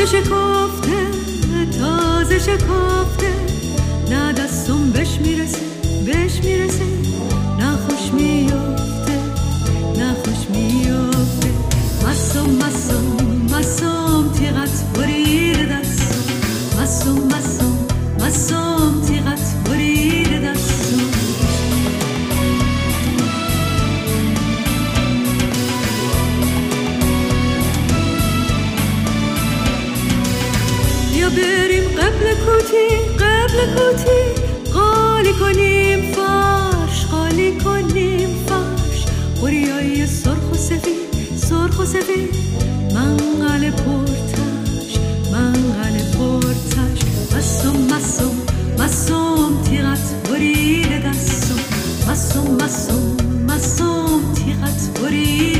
تازه شکافته، تازه شکافته، نه دستم بهش میرسه، بهش میرسه، نه خوش میافته، نه خوش میافته. مسم مسم مسم تیغت برید دستم، مسم مسم مسم تیغت برید دستم. یا بریم قبل کوتی، قبل کوتی، قالی کنیم فرش، قالی کنیم فرش. قریای سرخ و سفید، سرخ و سفید، منقل پرتش، منقل پرتش. مسم مسم مسم تیغت برید دستم، مسم مسم مسم تیغت برید